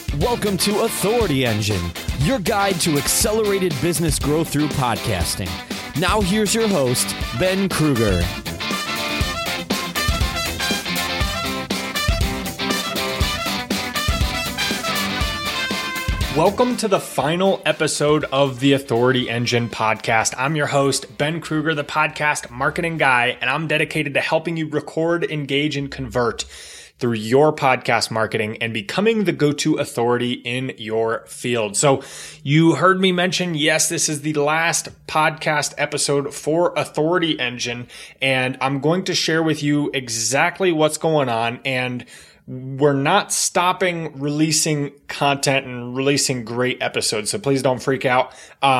Welcome to Authority Engine, your guide to accelerated business growth through podcasting. Now here's your host, Ben Kruger. Welcome to the final episode of the Authority Engine podcast. I'm your host, Ben Kruger, the podcast marketing guy, and I'm dedicated to helping you record, engage, and convert through your podcast marketing and becoming the go-to authority in your field. So you heard me mention, yes, this is the last podcast episode for Authority Engine, and I'm going to share with you exactly what's going on. And we're not stopping releasing content and releasing great episodes, so please don't freak out.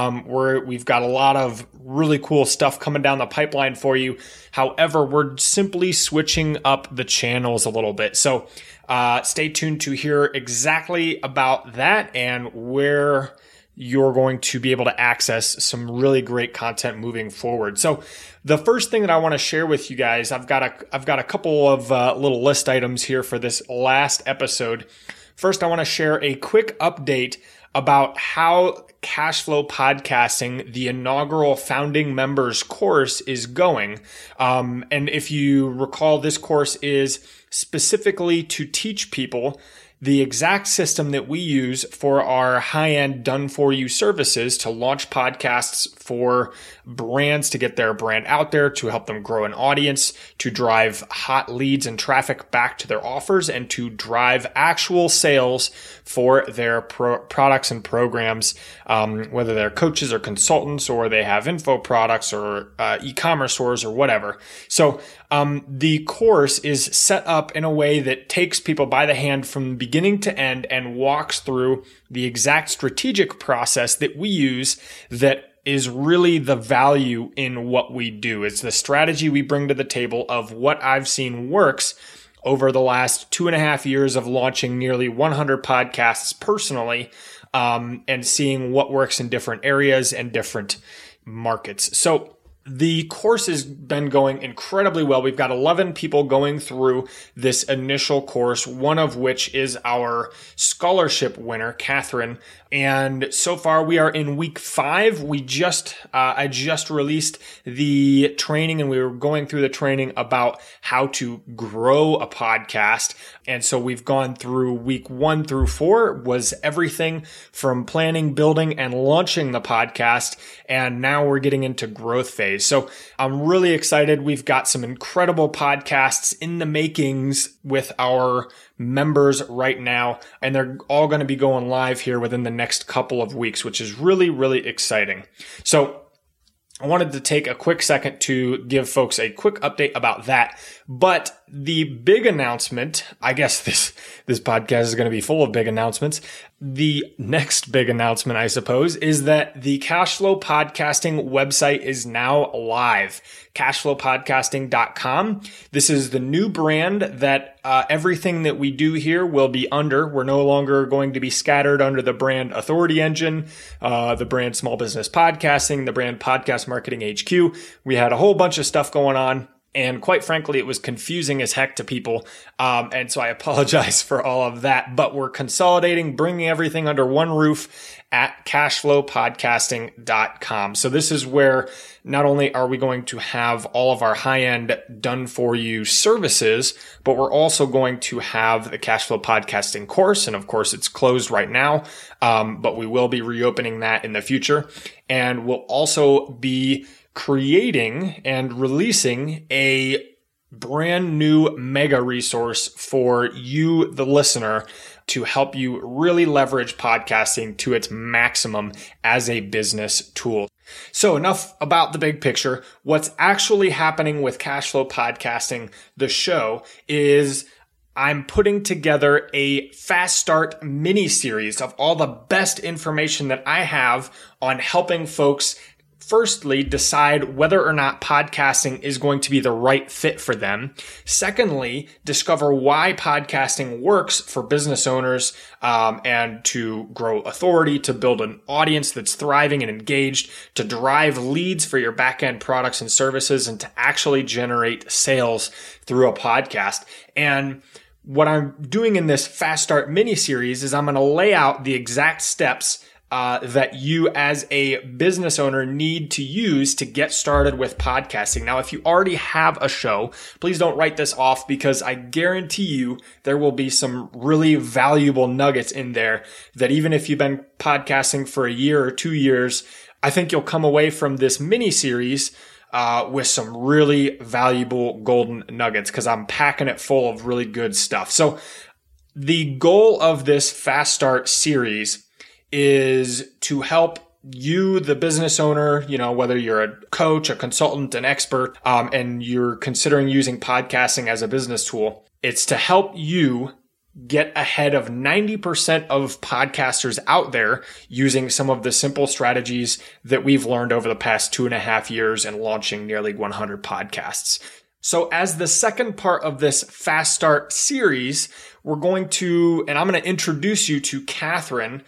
We've got a lot of really cool stuff coming down the pipeline for you. However, we're simply switching up the channels a little bit. So stay tuned to hear exactly about that and where you're going to be able to access some really great content moving forward. So the first thing that I want to share with you guys, I've got a couple of little list items here for this last episode. First, I want to share a quick update about how Cashflow Podcasting, the inaugural founding members course, is going. And if you recall, this course is specifically to teach people the exact system that we use for our high-end done-for-you services to launch podcasts for brands to get their brand out there, to help them grow an audience, to drive hot leads and traffic back to their offers, and to drive actual sales for their products and programs, whether they're coaches or consultants, or they have info products or e-commerce stores or whatever. So the course is set up in a way that takes people by the hand from beginning to end and walks through the exact strategic process that we use that is really the value in what we do. It's the strategy we bring to the table of what I've seen works over the last 2.5 years of launching nearly 100 podcasts personally, and seeing what works in different areas and different markets. So the course has been going incredibly well. We've got 11 people going through this initial course, one of which is our scholarship winner, Catherine. And so far we are in week 5. I just released the training, and we were going through the training about how to grow a podcast. And so we've gone through week 1 through 4 was everything from planning, building, and launching the podcast. And now we're getting into growth phase. So I'm really excited. We've got some incredible podcasts in the makings with our members right now, and they're all going to be going live here within the next couple of weeks, which is really, really exciting. So I wanted to take a quick second to give folks a quick update about that. But the big announcement, I guess this podcast is going to be full of big announcements. The next big announcement, I suppose, is that the Cashflow Podcasting website is now live. Cashflowpodcasting.com. This is the new brand that everything that we do here will be under. We're no longer going to be scattered under the brand Authority Engine, the brand Small Business Podcasting, the brand Podcast Marketing HQ. We had a whole bunch of stuff going on. And quite frankly, it was confusing as heck to people. And so I apologize for all of that. But we're consolidating, bringing everything under one roof at cashflowpodcasting.com. So this is where not only are we going to have all of our high-end done-for-you services, but we're also going to have the Cashflow Podcasting course. And of course, it's closed right now, but we will be reopening that in the future. And we'll also be creating and releasing a brand new mega resource for you, the listener, to help you really leverage podcasting to its maximum as a business tool. So enough about the big picture. What's actually happening with Cashflow Podcasting, the show, is I'm putting together a fast start mini series of all the best information that I have on helping folks firstly, decide whether or not podcasting is going to be the right fit for them. Secondly, discover why podcasting works for business owners, and to grow authority, to build an audience that's thriving and engaged, to drive leads for your back-end products and services, and to actually generate sales through a podcast. And what I'm doing in this Fast Start mini series is I'm going to lay out the exact steps that you as a business owner need to use to get started with podcasting. Now, if you already have a show, please don't write this off, because I guarantee you there will be some really valuable nuggets in there that even if you've been podcasting for a year or 2 years, I think you'll come away from this mini series with some really valuable golden nuggets, because I'm packing it full of really good stuff. So the goal of this Fast Start series is to help you, the business owner, whether you're a coach, a consultant, an expert, and you're considering using podcasting as a business tool. It's to help you get ahead of 90% of podcasters out there using some of the simple strategies that we've learned over the past 2.5 years and launching nearly 100 podcasts. So as the second part of this Fast Start series, I'm going to introduce you to Catherine,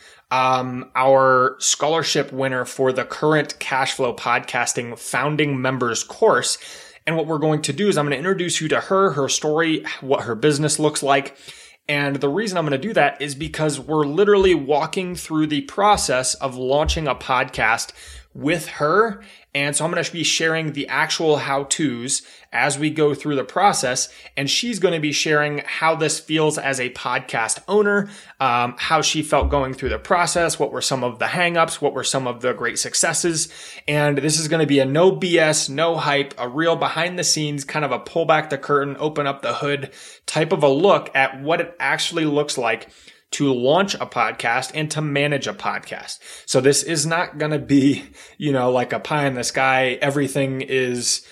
our scholarship winner for the current Cashflow Podcasting Founding Members course. And what we're going to do is I'm going to introduce you to her story, what her business looks like. And the reason I'm going to do that is because we're literally walking through the process of launching a podcast with her. And so I'm going to be sharing the actual how-tos as we go through the process. And she's going to be sharing how this feels as a podcast owner, how she felt going through the process, what were some of the hangups, what were some of the great successes. And this is going to be a no BS, no hype, a real behind the scenes, kind of a pull back the curtain, open up the hood type of a look at what it actually looks like to launch a podcast and to manage a podcast. So this is not going to be, like a pie in the sky. Everything is,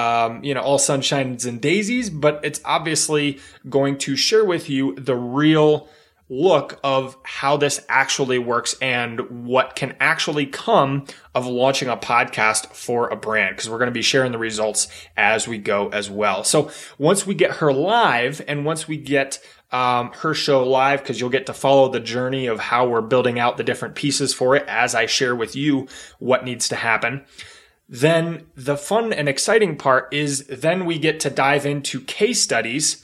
all sunshines and daisies, but it's obviously going to share with you the real look of how this actually works and what can actually come of launching a podcast for a brand, because we're going to be sharing the results as we go as well. So once we get her live and once we get her show live, because you'll get to follow the journey of how we're building out the different pieces for it as I share with you what needs to happen. Then the fun and exciting part is then we get to dive into case studies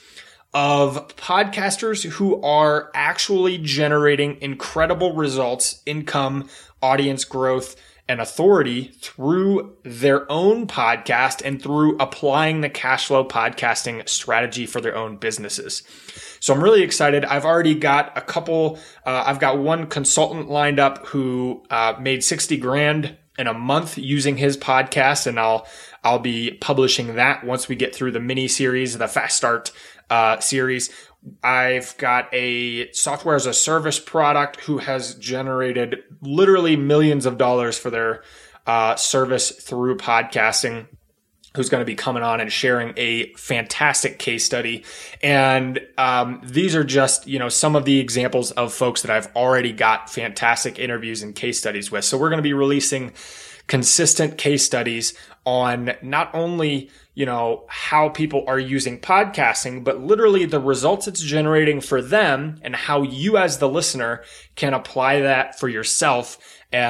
of podcasters who are actually generating incredible results, income, audience growth, and authority through their own podcast and through applying the Cashflow podcasting strategy for their own businesses. So I'm really excited. I've already got I've got one consultant lined up who made $60,000 in a month using his podcast, and I'll be publishing that once we get through the mini series, the Fast Start series. I've got a software as a service product who has generated literally millions of dollars for their service through podcasting, who's going to be coming on and sharing a fantastic case study. And these are just, some of the examples of folks that I've already got fantastic interviews and case studies with. So we're going to be releasing consistent case studies on not only, how people are using podcasting, but literally the results it's generating for them and how you as the listener can apply that for yourself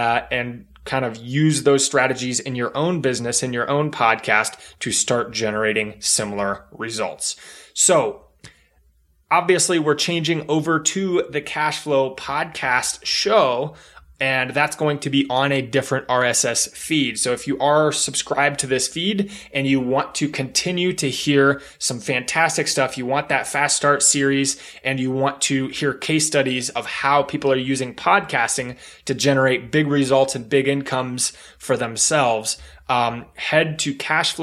and kind of use those strategies in your own business, in your own podcast to start generating similar results. So obviously we're changing over to the Cashflow podcast show, and that's going to be on a different RSS feed. So if you are subscribed to this feed and you want to continue to hear some fantastic stuff, you want that Fast Start series, and you want to hear case studies of how people are using podcasting to generate big results and big incomes for themselves, head to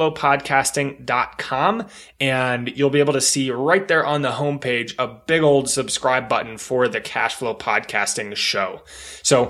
cashflowpodcasting.com and you'll be able to see right there on the homepage a big old subscribe button for the Cashflow Podcasting show. So,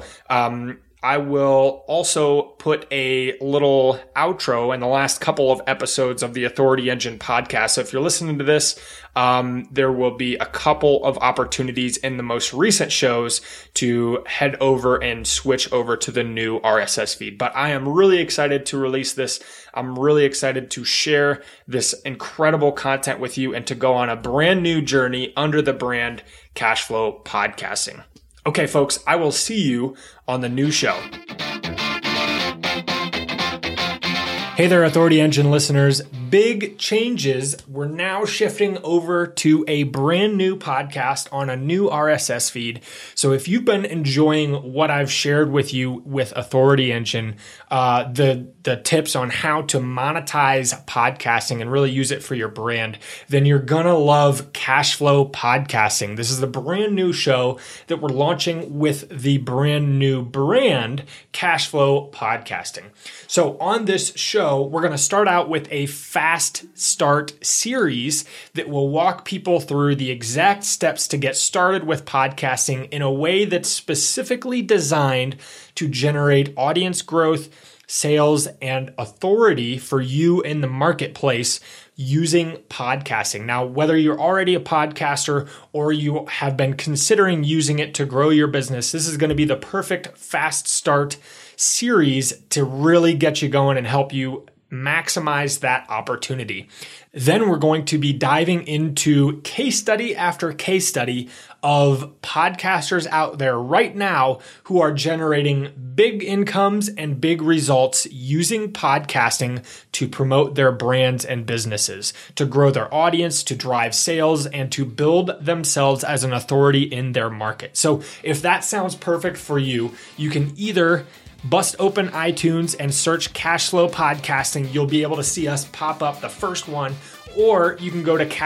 I will also put a little outro in the last couple of episodes of the Authority Engine podcast. So if you're listening to this, there will be a couple of opportunities in the most recent shows to head over and switch over to the new RSS feed. But I am really excited to release this. I'm really excited to share this incredible content with you and to go on a brand new journey under the brand Cashflow Podcasting. Okay, folks, I will see you on the new show. Hey there, Authority Engine listeners. big changes. We're now shifting over to a brand new podcast on a new RSS feed. So if you've been enjoying what I've shared with you with Authority Engine, the tips on how to monetize podcasting and really use it for your brand, then you're going to love Cashflow Podcasting. This is the brand new show that we're launching with the brand new brand, Cashflow Podcasting. So on this show, we're going to start out with a fast start series that will walk people through the exact steps to get started with podcasting in a way that's specifically designed to generate audience growth, sales, and authority for you in the marketplace using podcasting. Now, whether you're already a podcaster or you have been considering using it to grow your business, this is going to be the perfect fast start series to really get you going and help you maximize that opportunity. Then we're going to be diving into case study after case study of podcasters out there right now who are generating big incomes and big results using podcasting to promote their brands and businesses, to grow their audience, to drive sales, and to build themselves as an authority in their market. So if that sounds perfect for you, you can either bust open iTunes and search Cashflow Podcasting. You'll be able to see us pop up, the first one. Or you can go to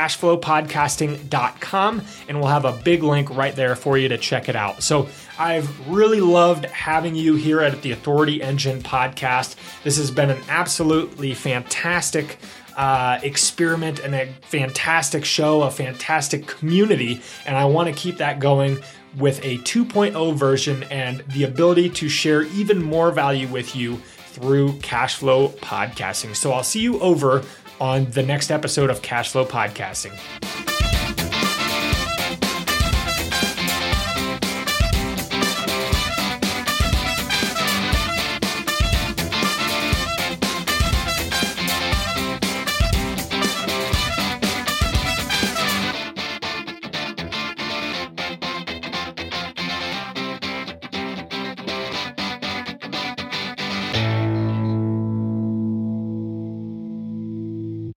cashflowpodcasting.com and we'll have a big link right there for you to check it out. So I've really loved having you here at the Authority Engine podcast. This has been an absolutely fantastic experiment and a fantastic show, a fantastic community. And I want to keep that going with a 2.0 version and the ability to share even more value with you through Cashflow Podcasting. So I'll see you over on the next episode of Cashflow Podcasting.